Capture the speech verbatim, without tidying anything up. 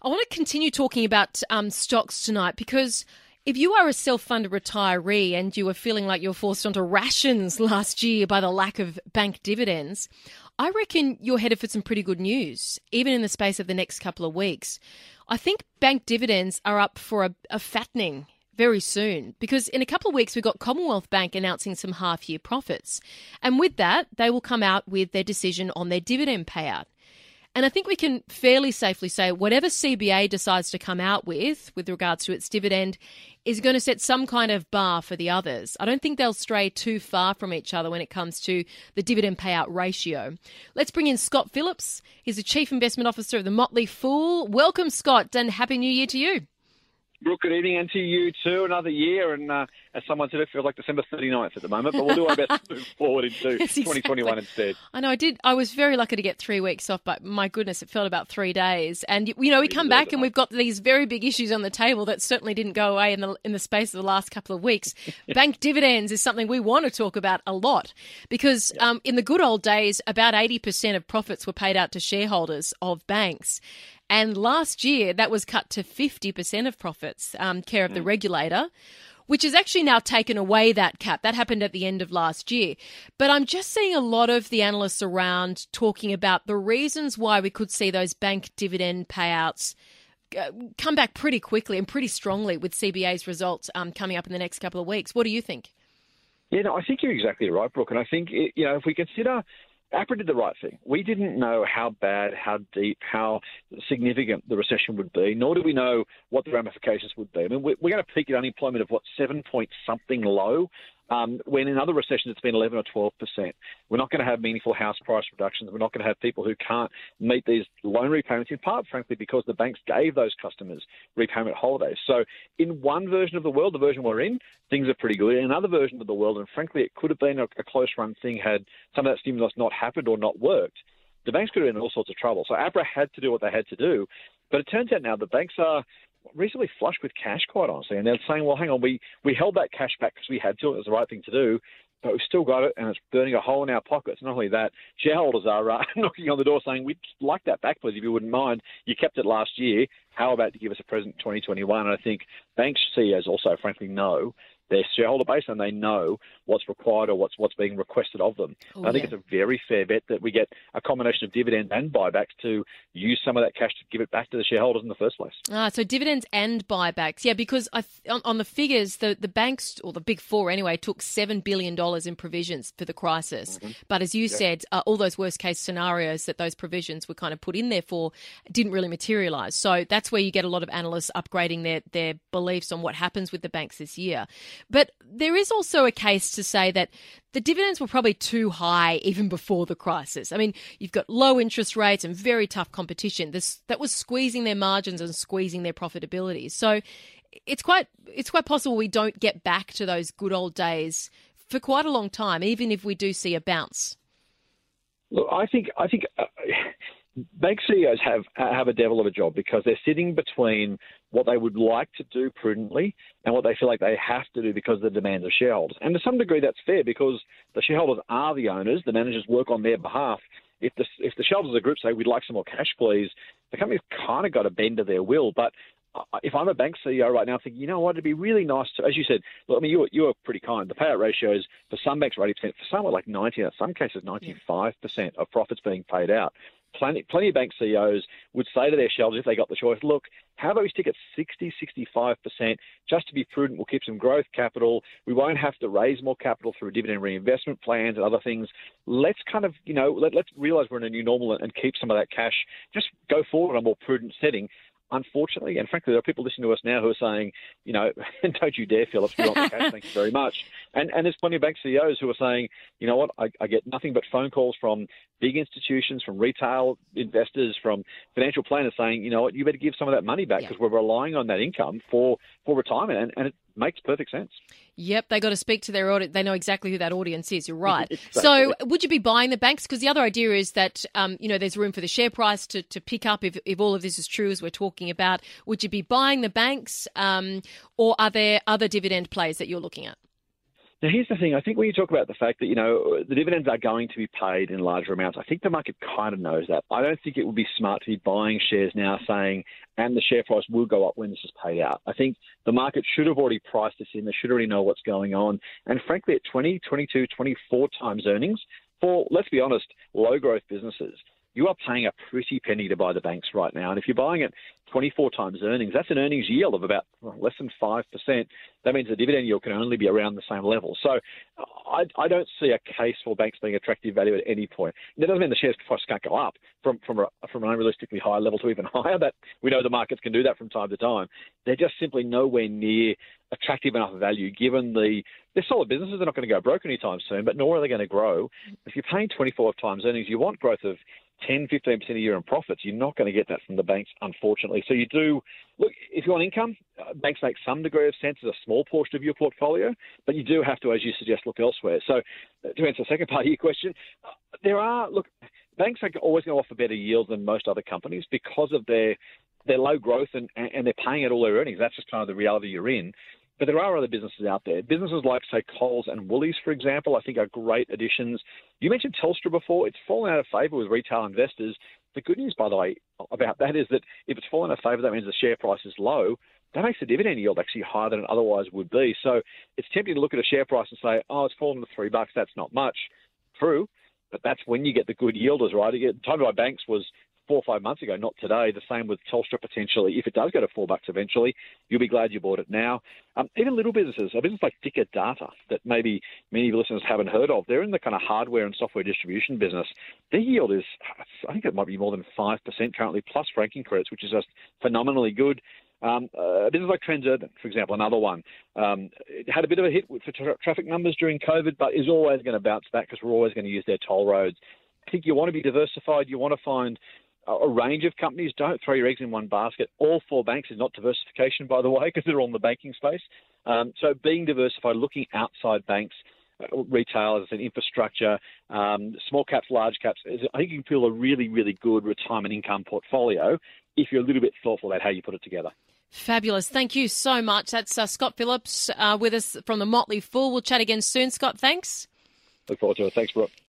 I want to continue talking about um, stocks tonight because if you are a self-funded retiree and you were feeling like you were forced onto rations last year by the lack of bank dividends, I reckon you're headed for some pretty good news, even in the space of the next couple of weeks. I think bank dividends are up for a, a fattening very soon because in a couple of weeks we've got Commonwealth Bank announcing some half-year profits. And with that, they will come out with their decision on their dividend payout. And I think we can fairly safely say whatever C B A decides to come out with, with regards to its dividend, is going to set some kind of bar for the others. I don't think they'll stray too far from each other when it comes to the dividend payout ratio. Let's bring in Scott Phillips. He's the Chief Investment Officer of the Motley Fool. Welcome, Scott, and Happy New Year to you. Brooke, good evening, and to you too. Another year, and uh, as someone said, it feels like December thirty-ninth at the moment, but we'll do our best to move forward into yes, exactly. twenty twenty-one instead. I know, I did. I was very lucky to get three weeks off, but my goodness, it felt about three days. And, you know, we come back and we've got these very big issues on the table that certainly didn't go away in the in the space of the last couple of weeks. Bank dividends is something we want to talk about a lot because um, in the good old days, about eighty percent of profits were paid out to shareholders of banks. And last year, that was cut to fifty percent of profits, um, care of the regulator, which has actually now taken away that cap. That happened at the end of last year. But I'm just seeing a lot of the analysts around talking about the reasons why we could see those bank dividend payouts come back pretty quickly and pretty strongly with C B A's results um, coming up in the next couple of weeks. What do you think? Yeah, no, I think you're exactly right, Brooke. And I think, you know, if we consider APRA did the right thing. We didn't know how bad, how deep, how significant the recession would be, nor do we know what the ramifications would be. I mean, we're going to peak at unemployment of, what, seven point something low, um, when in other recessions it's been eleven or twelve percent. We're not going to have meaningful house price reductions. We're not going to have people who can't meet these loan repayments, in part, frankly, because the banks gave those customers repayment holidays. So in one version of the world, the version we're in, things are pretty good. In another version of the world, and frankly, it could have been a, a close-run thing had some of that stimulus not happened or not worked. The banks could have been in all sorts of trouble. So APRA had to do what they had to do. But it turns out now the banks are reasonably flush with cash, quite honestly. And they're saying, well, hang on, we, we held that cash back because we had to. It was the right thing to do. But we've still got it, and it's burning a hole in our pockets. Not only that, shareholders are uh, knocking on the door saying, we'd like that back, please, if you wouldn't mind. You kept it last year. How about to give us a present in twenty twenty-one? And I think banks C E Os also, frankly, know their shareholder base, and they know what's required or what's what's being requested of them. Oh, I think yeah. it's a very fair bet that we get a combination of dividends and buybacks to use some of that cash to give it back to the shareholders in the first place. Ah, so dividends and buybacks. Yeah, because I th- on, on the figures, the, the banks, or the big four anyway, took seven billion dollars in provisions for the crisis. Mm-hmm. But as you yeah. said, uh, all those worst-case scenarios that those provisions were kind of put in there for didn't really materialise. So that's where you get a lot of analysts upgrading their, their beliefs on what happens with the banks this year. But there is also a case to say that the dividends were probably too high even before the crisis. I mean, you've got low interest rates and very tough competition. This that was squeezing their margins and squeezing their profitability. So it's quite it's quite possible we don't get back to those good old days for quite a long time, even if we do see a bounce. Look, I think I think uh, bank C E Os have have a devil of a job because they're sitting between what they would like to do prudently and what they feel like they have to do because of the demands of shareholders. And to some degree, that's fair because the shareholders are the owners. The managers work on their behalf. If the if the shareholders of the group say, we'd like some more cash, please, the company's kind of got to bend to their will. But if I'm a bank C E O right now, I'm thinking, you know what, it'd be really nice to, as you said, look, I mean, you were, you were pretty kind. The payout ratios for some banks are eighty percent, for some are like ninety, in some cases ninety-five percent of profits being paid out. Plenty, plenty of bank C E Os would say to their shareholders, if they got the choice, look, how about we stick at sixty, sixty-five percent just to be prudent? We'll keep some growth capital. We won't have to raise more capital through dividend reinvestment plans and other things. Let's kind of, you know, let, let's realize we're in a new normal and keep some of that cash. Just go forward on a more prudent setting. Unfortunately, and frankly, there are people listening to us now who are saying, you know, don't you dare, Phillips, we want the cash, thank you very much. And and there's plenty of bank C E Os who are saying, you know what, I, I get nothing but phone calls from big institutions, from retail investors, from financial planners saying, you know what, you better give some of that money back because yeah. we're relying on that income for, for retirement. And, and it makes perfect sense. Yep, they got to speak to their audience. They know exactly who that audience is. You're right. Exactly. So would you be buying the banks? Because the other idea is that, um, you know, there's room for the share price to, to pick up if, if all of this is true, as we're talking about. Would you be buying the banks um, or are there other dividend plays that you're looking at? Now, here's the thing. I think when you talk about the fact that, you know, the dividends are going to be paid in larger amounts, I think the market kind of knows that. I don't think it would be smart to be buying shares now saying, and the share price will go up when this is paid out. I think the market should have already priced this in. They should already know what's going on. And frankly, at twenty, twenty-two, twenty-four times earnings for, let's be honest, low growth businesses, you are paying a pretty penny to buy the banks right now. And if you're buying at twenty-four times earnings, that's an earnings yield of about well, less than five percent. That means the dividend yield can only be around the same level. So I, I don't see a case for banks being attractive value at any point. That doesn't mean the shares price can't go up from, from, a, from an unrealistically high level to even higher. That we know the markets can do that from time to time. They're just simply nowhere near attractive enough value given the they're solid businesses. They're not going to go broke anytime soon, but nor are they going to grow. If you're paying twenty-four times earnings, you want growth of ten, fifteen percent a year in profits. You're not going to get that from the banks, unfortunately. So you do, look, if you want income, uh, banks make some degree of sense as a small portion of your portfolio, but you do have to, as you suggest, look elsewhere. So uh, to answer the second part of your question, uh, there are, look, banks are always going to offer better yields than most other companies because of their their low growth and, and they're paying out all their earnings. That's just kind of the reality you're in. But there are other businesses out there. Businesses like, say, Coles and Woolies, for example, I think are great additions. You mentioned Telstra before. It's fallen out of favour with retail investors. The good news, by the way, about that is that if it's fallen out of favour, that means the share price is low. That makes the dividend yield actually higher than it otherwise would be. So it's tempting to look at a share price and say, oh, it's fallen to three bucks. That's not much. True, but that's when you get the good yielders, right? The time to buy banks was four or five months ago, not today. The same with Telstra potentially. If it does go to four bucks eventually, you'll be glad you bought it now. Um, even little businesses, a business like Dicker Data that maybe many of the listeners haven't heard of, they're in the kind of hardware and software distribution business. Their yield is, I think it might be more than five percent currently, plus franking credits, which is just phenomenally good. Um, a business like Transurban, for example, another one, um, it had a bit of a hit for tra- traffic numbers during COVID, but is always going to bounce back because we're always going to use their toll roads. I think you want to be diversified. You want to find a range of companies. Don't throw your eggs in one basket. All four banks is not diversification, by the way, because they're all in the banking space. Um, so being diversified, looking outside banks, uh, retailers and infrastructure, um, small caps, large caps, is, I think you can build a really, really good retirement income portfolio if you're a little bit thoughtful about how you put it together. Fabulous. Thank you so much. That's uh, Scott Phillips uh, with us from the Motley Fool. We'll chat again soon. Scott, thanks. Look forward to it. Thanks, Brooke.